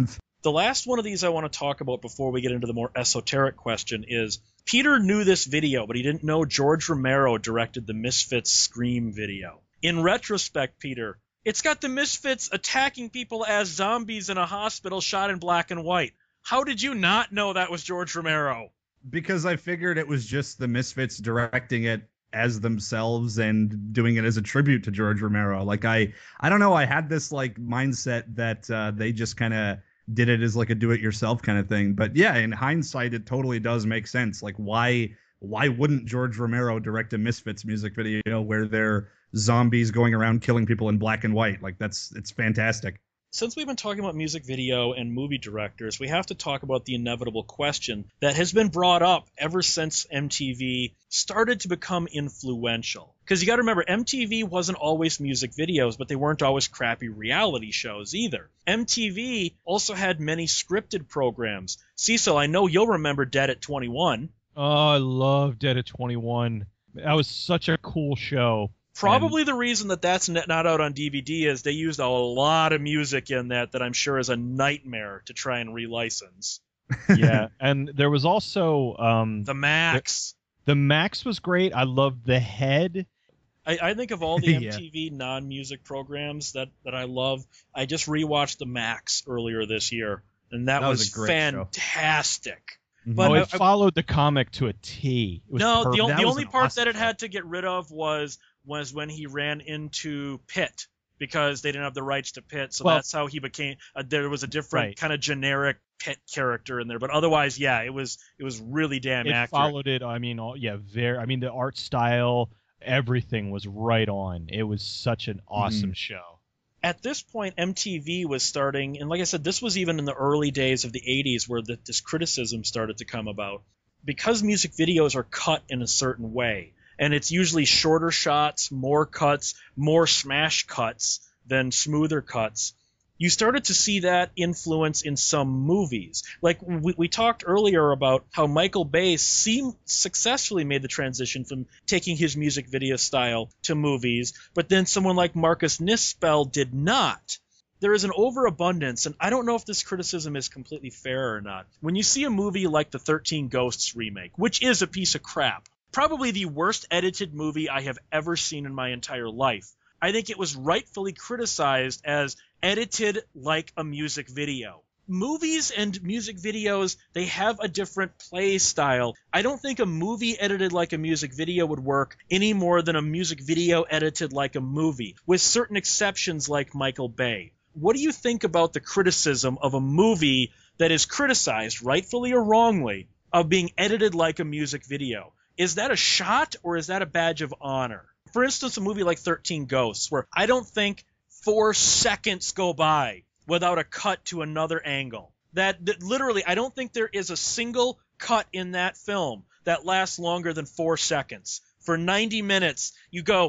The last one of these I want to talk about before we get into the more esoteric question is Peter knew this video, but he didn't know George Romero directed the Misfits Scream video. In retrospect, Peter, it's got the Misfits attacking people as zombies in a hospital shot in black and white. How did you not know that was George Romero? Because I figured it was just the Misfits directing it as themselves and doing it as a tribute to George Romero. Like, I, I don't know, I had this, like, mindset that uh, they just kind of did it as, like, a do-it-yourself kind of thing. But, yeah, in hindsight, it totally does make sense. Like, why why wouldn't George Romero direct a Misfits music video where they're zombies going around killing people in black and white? Like, that's it's fantastic. Since we've been talking about music video and movie directors, we have to talk about the inevitable question that has been brought up ever since M T V started to become influential. Because you got to remember, M T V wasn't always music videos, but they weren't always crappy reality shows either. M T V also had many scripted programs. Cecil, I know you'll remember Dead at twenty-one. Oh, I love Dead at twenty-one. That was such a cool show. Probably and the reason that that's not out on D V D is they used a lot of music in that that I'm sure is a nightmare to try and relicense. Yeah, and there was also um, the Max. The, the Max was great. I loved The Head. I, I think of all the Yeah. M T V non-music programs that, that I love, I just rewatched The Max earlier this year, and that, That was was, a great fantastic. Mhm. But Oh, I- it followed the comic to a T. It was no, the, perfect. o- That the was only an part awesome that it show. had to get rid of was was when he ran into Pitt because they didn't have the rights to Pitt, so Well- that's how he became. Uh, there was a different Right. kind of generic Pitt character in there, but otherwise, yeah, it was it was really damn It accurate. followed it. I mean, all, yeah, very. I mean, the art style, everything was right on. It was such an awesome show. At this point, M T V was starting, and like I said, this was even in the early days of the eighties where the, this criticism started to come about. Because music videos are cut in a certain way, and it's usually shorter shots, more cuts, more smash cuts than smoother cuts, you started to see that influence in some movies. Like we, we talked earlier about how Michael Bay seemed successfully made the transition from taking his music video style to movies, but then someone like Marcus Nispel did not. There is an overabundance, and I don't know if this criticism is completely fair or not. When you see a movie like the thirteen Ghosts remake, which is a piece of crap, probably the worst edited movie I have ever seen in my entire life, I think it was rightfully criticized as edited like a music video. Movies and music videos, they have a different play style. I don't think a movie edited like a music video would work any more than a music video edited like a movie, with certain exceptions like Michael Bay. What do you think about the criticism of a movie that is criticized, rightfully or wrongly, of being edited like a music video? Is that a shot or is that a badge of honor? For instance, a movie like thirteen Ghosts, where I don't think four seconds go by without a cut to another angle. That, that literally, I don't think there is a single cut in that film that lasts longer than four seconds. For ninety minutes, you go,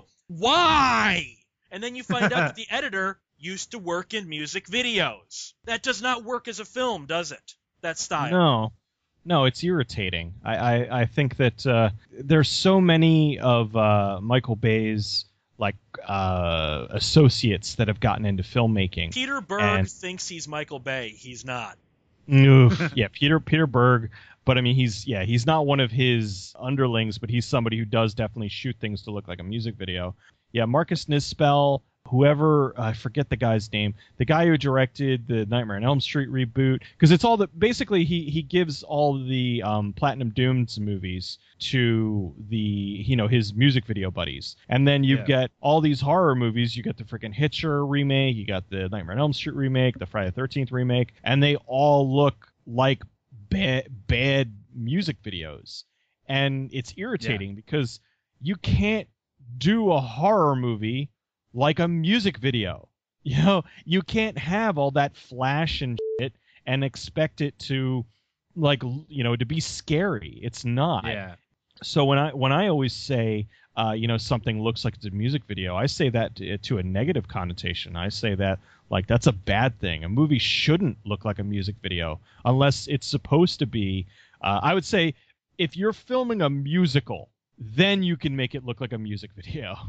why? And then you find out that the editor used to work in music videos. That does not work as a film, does it? That style. No, no, it's irritating. I, I, I think that uh, there's so many of uh, Michael Bay's like uh, associates that have gotten into filmmaking. Peter Berg and, thinks he's Michael Bay. He's not. Oof, yeah, Peter Peter Berg. But I mean, he's yeah, he's not one of his underlings, but he's somebody who does definitely shoot things to look like a music video. Yeah, Marcus Nispel. Whoever, I forget the guy's name, the guy who directed the Nightmare on Elm Street reboot, because it's all the, basically he, he gives all the um, Platinum Dunes movies to the, you know, his music video buddies. And then you Yeah. get all these horror movies, you got the freaking Hitcher remake, you got the Nightmare on Elm Street remake, the Friday the thirteenth remake, and they all look like bad, bad music videos. And it's irritating because you can't do a horror movie like a music video. You know, you can't have all that flash and shit and expect it to, like, you know, to be scary. It's not. Yeah. So when I when I always say, uh, you know, something looks like it's a music video, I say that to, to a negative connotation. I say that like that's a bad thing. A movie shouldn't look like a music video unless it's supposed to be. Uh, I would say if you're filming a musical, then you can make it look like a music video.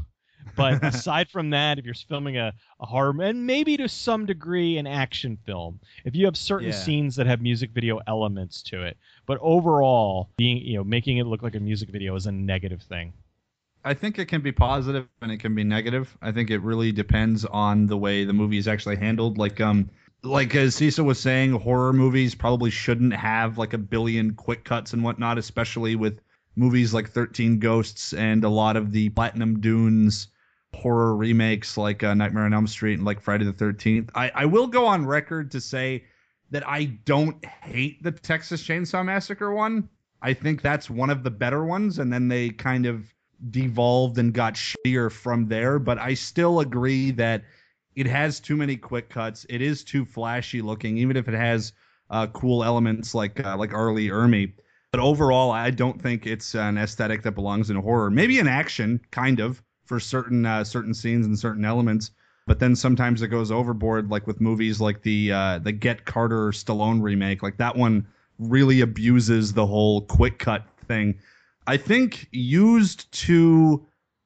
But aside from that, if you're filming a, a horror, and maybe to some degree an action film, if you have certain Yeah. scenes that have music video elements to it, but overall, being you know making it look like a music video is a negative thing. I think it can be positive and it can be negative. I think it really depends on the way the movie is actually handled. Like um, like as Cecil was saying, horror movies probably shouldn't have like a billion quick cuts and whatnot, especially with movies like thirteen Ghosts and a lot of the Platinum Dunes horror remakes like uh, Nightmare on Elm Street and like Friday the thirteenth. I, I will go on record to say that I don't hate the Texas Chainsaw Massacre one. I think that's one of the better ones, and then they kind of devolved and got shittier from there. But I still agree that it has too many quick cuts. It is too flashy looking, even if it has uh, cool elements like uh, like R. Lee Ermey. But overall, I don't think it's an aesthetic that belongs in horror. Maybe in action, kind of, for certain uh, certain scenes and certain elements. But then sometimes it goes overboard, like with movies like the uh, the Get Carter Stallone remake. Like that one really abuses the whole quick cut thing. I think used to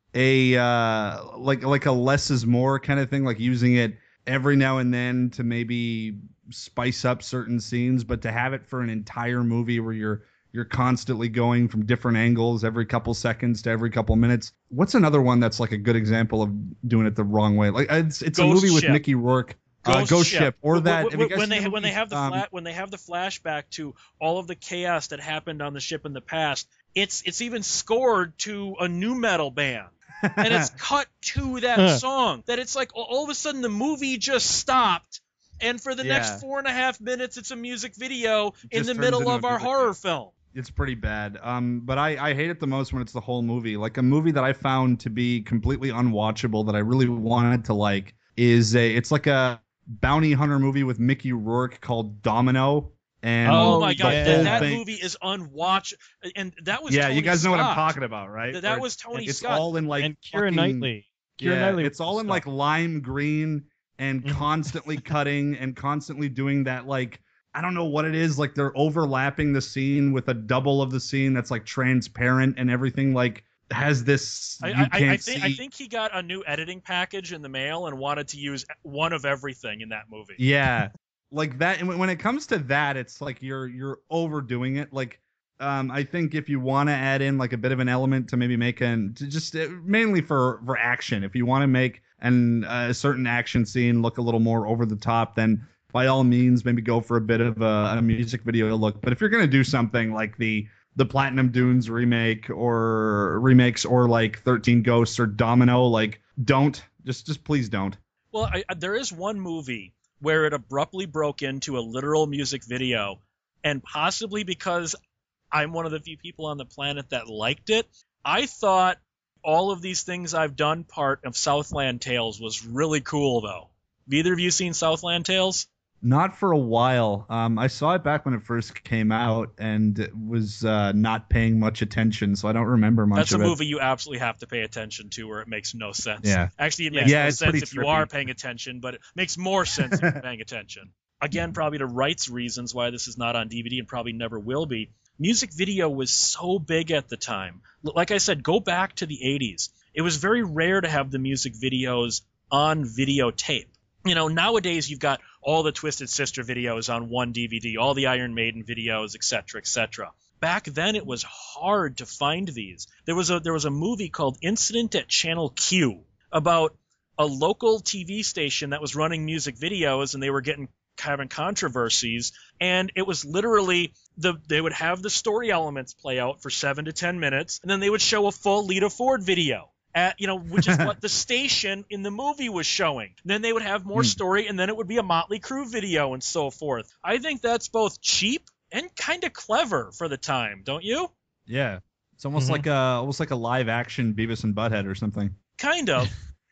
a uh, like like a less is more kind of thing, like using it every now and then to maybe spice up certain scenes, but to have it for an entire movie where you're You're constantly going from different angles every couple seconds to every couple minutes. What's another one that's like a good example of doing it the wrong way? Like it's it's Ghost a movie with Ship. Mickey Rourke. Ghost, uh, Ghost Ship. Ship, or When- that when, have you guys when seen they the when they movie, have the um, flat when they have the flashback to all of the chaos that happened on the ship in the past, it's it's even scored to a nu metal band. And it's cut to that song that it's like all, all of a sudden the movie just stopped, and for the Yeah. next four and a half minutes it's a music video in just the turns middle into of a our music horror video. film. It's pretty bad. Um, but I, I hate it the most when it's the whole movie. Like a movie that I found to be completely unwatchable that I really wanted to like is a it's like a bounty hunter movie with Mickey Rourke called Domino. And Oh, Oh, my god, yeah. that, whole that thing- movie is unwatched, and that was yeah, Tony you guys know what I'm Scott. talking about, right? That, that Where was Tony it's Scott. all in like and Keira fucking- Knightley. Keira Yeah, Knightley it's was all in stuff. like lime green and Mhm. constantly cutting and constantly doing that like I don't know what it is, like they're overlapping the scene with a double of the scene that's like transparent and everything like has this I, you I, can't I, see. think, I think he got a new editing package in the mail and wanted to use one of everything in that movie. Yeah. Like that and when it comes to that it's like you're you're overdoing it. Like um I think if you want to add in like a bit of an element to maybe make an to just uh, mainly for for action, if you want to make an uh, a certain action scene look a little more over the top, then by all means, maybe go for a bit of a, a music video look. But if you're gonna do something like the the Platinum Dunes remake or remakes or like thirteen Ghosts or Domino, like don't just just please don't. Well, I, I, there is one movie where it abruptly broke into a literal music video, and possibly because I'm one of the few people on the planet that liked it, I thought all of these things I've done part of Southland Tales was really cool, though. Have either of you seen Southland Tales? Not for a while. Um, I saw it back when it first came out and was uh, not paying much attention, so I don't remember much That's a of it. movie you absolutely have to pay attention to, or it makes no sense. Yeah. Actually, it Yeah. makes Yeah, no it's sense pretty if you trippy. are paying attention, but it makes more sense if you're paying attention. Again, probably to rights reasons why this is not on D V D and probably never will be. Music video was so big at the time. L- Like I said, go back to the eighties. It was very rare to have the music videos on videotape. You know, nowadays you've got all the Twisted Sister videos on one D V D, all the Iron Maiden videos, et cetera, et cetera. Back then it was hard to find these. There was a there was a movie called Incident at Channel Q about a local T V station that was running music videos, and they were getting having controversies, and it was literally the they would have the story elements play out for seven to ten minutes, and then they would show a full Lita Ford video. At, you know, which is what the station in the movie was showing. Then they would have more Hmm. story, and then it would be a Motley Crue video and so forth. I think that's both cheap and kind of clever for the time, don't you? Yeah. It's almost Mhm. like a almost like a live action Beavis and Butthead or something. Kind of.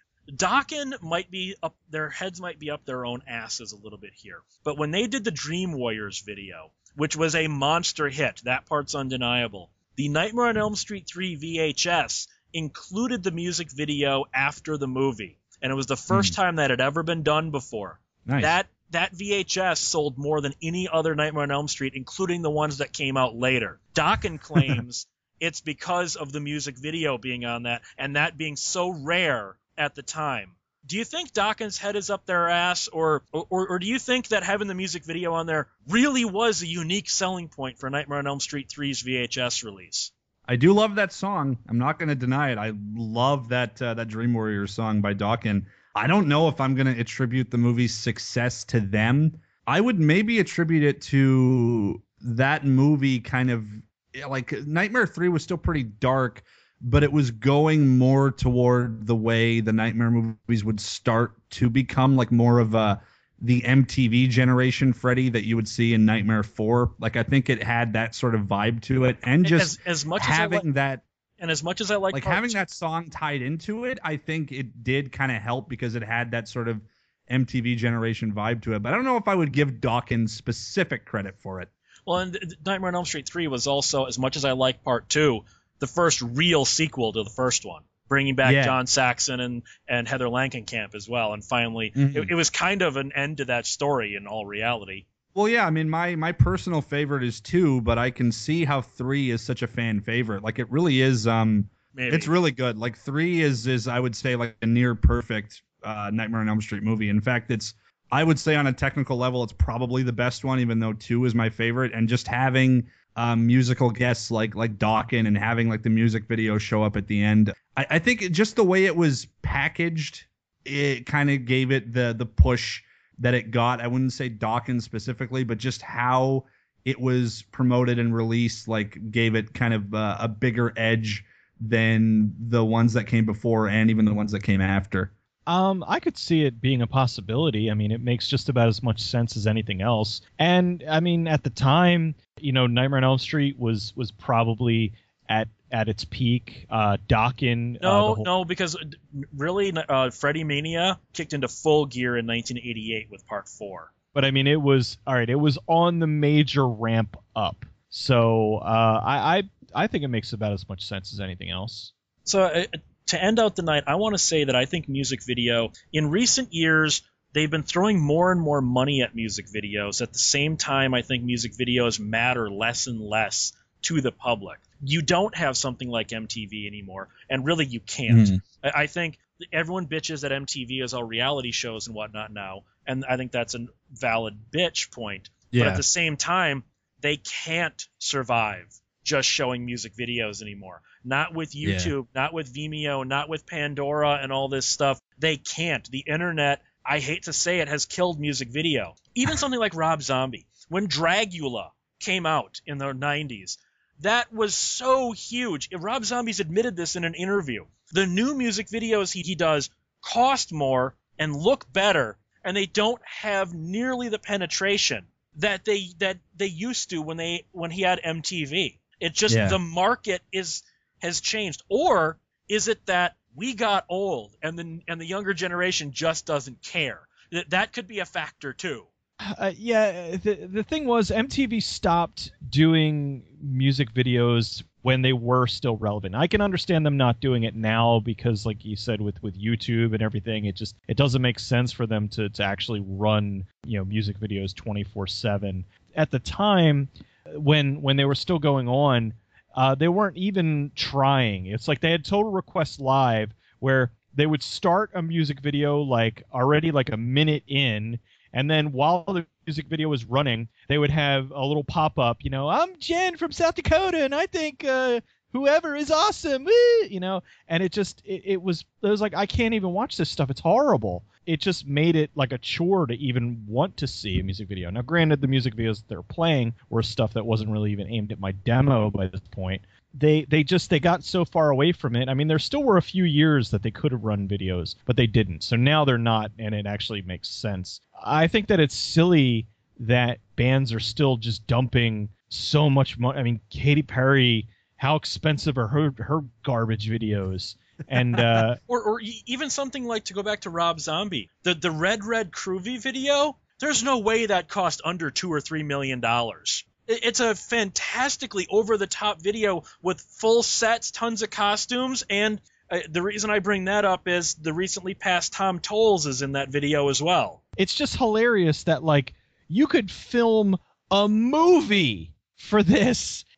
Dokken might be up, their heads might be up their own asses a little bit here. But when they did the Dream Warriors video, which was a monster hit, that part's undeniable. The Nightmare on Elm Street three V H S included the music video after the movie. And it was the first time that had ever been done before. Nice. That that V H S sold more than any other Nightmare on Elm Street, including the ones that came out later. Dokken claims it's because of the music video being on that and that being so rare at the time. Do you think Dokken's head is up their ass, or, or or do you think that having the music video on there really was a unique selling point for Nightmare on Elm Street three's V H S release? I do love that song. I'm not going to deny it. I love that uh, that Dream Warriors song by Dokken. I don't know if I'm going to attribute the movie's success to them. I would maybe attribute it to that movie kind of, like, Nightmare three was still pretty dark, but it was going more toward the way the Nightmare movies would start to become, like, more of a the M T V generation Freddy that you would see in Nightmare four. Like, I think it had that sort of vibe to it, and just as, as much having as I like, that, and as much as I like, like having that song tied into it, I think it did kind of help because it had that sort of M T V generation vibe to it. But I don't know if I would give Dokken specific credit for it. Well, and Nightmare on Elm Street three was also, as much as I like part two, the first real sequel to the first one, bringing back Yeah. John Saxon and, and Heather Langenkamp as well. And finally, Mhm. it, it was kind of an end to that story in all reality. Well, yeah, I mean, my my personal favorite is two, but I can see how three is such a fan favorite. Like, it really is. Um, Maybe. it's really good. Like, three is is I would say like a near perfect uh, Nightmare on Elm Street movie. In fact, it's I would say on a technical level, it's probably the best one, even though two is my favorite. And just having um, musical guests like like Dokken and having like the music video show up at the end, I, I think it, just the way it was packaged, it kind of gave it the the push that it got. I wouldn't say Dokken specifically, but just how it was promoted and released, like, gave it kind of uh, a bigger edge than the ones that came before and even the ones that came after. Um, I could see it being a possibility. I mean, it makes just about as much sense as anything else. And I mean, at the time, you know, Nightmare on Elm Street was was probably at at its peak. Uh, Dokken. No, uh, the whole- no, because uh, really, uh, Freddy Mania kicked into full gear in nineteen eighty-eight with part four. But I mean, it was all right. It was on the major ramp up. So uh, I, I I think it makes about as much sense as anything else. So uh, to end out the night, I want to say that I think music video, in recent years, they've been throwing more and more money at music videos. At the same time, I think music videos matter less and less to the public. You don't have something like M T V anymore, and really you can't. Mhm. I, I think everyone bitches that M T V is all reality shows and whatnot now, and I think that's a valid bitch point. Yeah. But at the same time, they can't survive just showing music videos anymore. Not with YouTube, yeah. not with Vimeo, not with Pandora and all this stuff. They can't. The internet, I hate to say it, has killed music video. Even something like Rob Zombie. When Dragula came out in the nineties, that was so huge. Rob Zombie's admitted this in an interview. The new music videos he, he does cost more and look better, and they don't have nearly the penetration that they that they used to when they when he had M T V. It just Yeah. the market is has changed. Or is it that we got old and the and the younger generation just doesn't care? That that could be a factor too. Uh, yeah, the the thing was M T V stopped doing music videos when they were still relevant. I can understand them not doing it now because, like you said, with, with YouTube and everything, it just it doesn't make sense for them to, to actually run, you know, music videos twenty-four seven. At the time, when when they were still going on, uh, they weren't even trying. It's like they had Total Request Live, where they would start a music video like already like a minute in, and then while the music video was running, they would have a little pop-up, you know, I'm Jen from South Dakota, and I think uh, whoever is awesome, woo! You know, and it just, it, it was, it was like, I can't even watch this stuff. It's horrible. It just made it like a chore to even want to see a music video. Now, granted, the music videos that they were playing were stuff that wasn't really even aimed at my demo by this point. They they just, they got so far away from it. I mean, there still were a few years that they could have run videos, but they didn't. So now they're not, and it actually makes sense. I think that it's silly that bands are still just dumping so much money. I mean, Katy Perry, how expensive are her, her garbage videos? And uh, or or e- even something like, to go back to Rob Zombie, the the Red Red Groovy video. There's no way that cost under two or three million dollars. It, it's a fantastically over the top video with full sets, tons of costumes, and uh, the reason I bring that up is the recently passed Tom Tolles is in that video as well. It's just hilarious that, like, you could film a movie for this,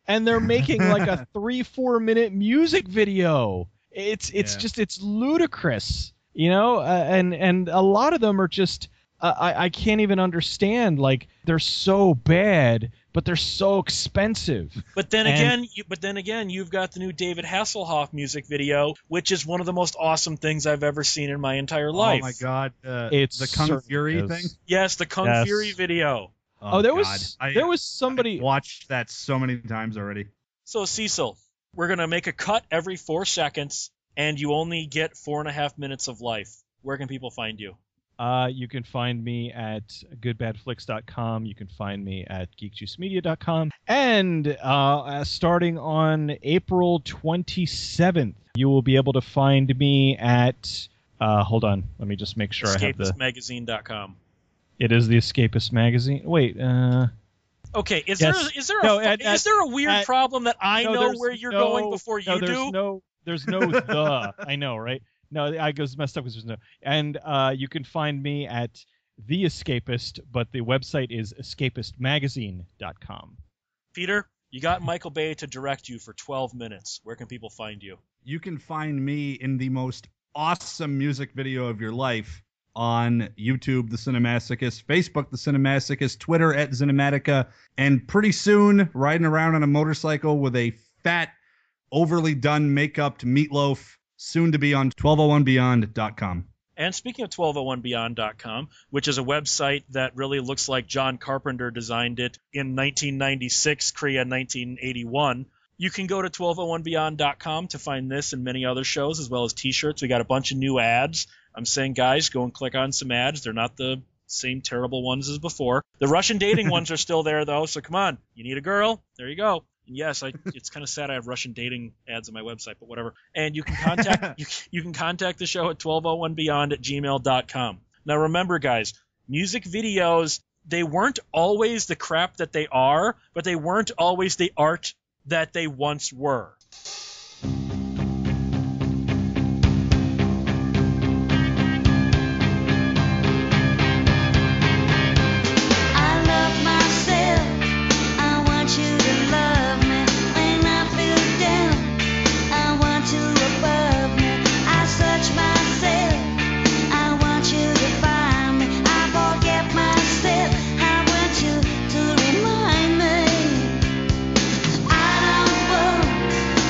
and they're making like a three, four minute music video. It's it's Yeah. just it's ludicrous, you know. Uh, and and a lot of them are just uh, I I can't even understand. Like they're so bad, but they're so expensive. But then And- again, you, but then again, you've got the new David Hasselhoff music video, which is one of the most awesome things I've ever seen in my entire life. Oh my god, uh, It's the Kung certainly Fury is. thing. Yes, the Kung Yes. Fury video. Oh, there God. was I, there was somebody. I watched that so many times already. So Cecil, we're gonna make a cut every four seconds, and you only get four and a half minutes of life. Where can people find you? Uh, you can find me at good bad flicks dot com. You can find me at geek juice media dot com. And uh, uh, starting on April twenty-seventh, you will be able to find me at. Uh, hold on. Let me just make sure I have the. escapist magazine dot com. It is the Escapist magazine. Wait. Uh, Okay, is Yes. there is there a No, fu- at- is at- there a weird at- problem that I no, know there's where you're no- going before you no, there's do? No, there's no the. I know, right? No, I goes messed up because there's no. And uh, you can find me at The Escapist, but the website is escapist magazine dot com. Peter, you got Michael Bay to direct you for twelve minutes. Where can people find you? You can find me in the most awesome music video of your life on YouTube, The Cinemasochist, Facebook, The Cinemasochist, Twitter at Cinematica, and pretty soon riding around on a motorcycle with a fat, overly done makeup meatloaf, soon to be on twelve oh one beyond dot com. And speaking of twelve oh one beyond dot com, which is a website that really looks like John Carpenter designed it in nineteen ninety-six, Korea nineteen eighty-one, you can go to twelve oh one beyond dot com to find this and many other shows, as well as t-shirts. We got a bunch of new ads. I'm saying, guys, go and click on some ads. They're not the same terrible ones as before. The Russian dating ones are still there, though, so come on. You need a girl? There you go. And yes, I, it's kind of sad I have Russian dating ads on my website, but whatever. And you can contact you, you can contact the show at twelve oh one beyond at gmail dot com. Now remember, guys, music videos, they weren't always the crap that they are, but they weren't always the art that they once were. I love myself. I want you to love me. When I feel down, I want you above me. I search myself. I want you to find me. I forget myself. I want you to remind me. I don't want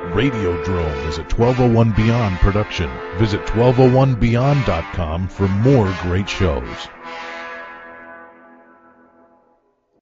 Radiodrome is a twelve oh one Beyond production. Visit twelve oh one beyond dot com for more great shows.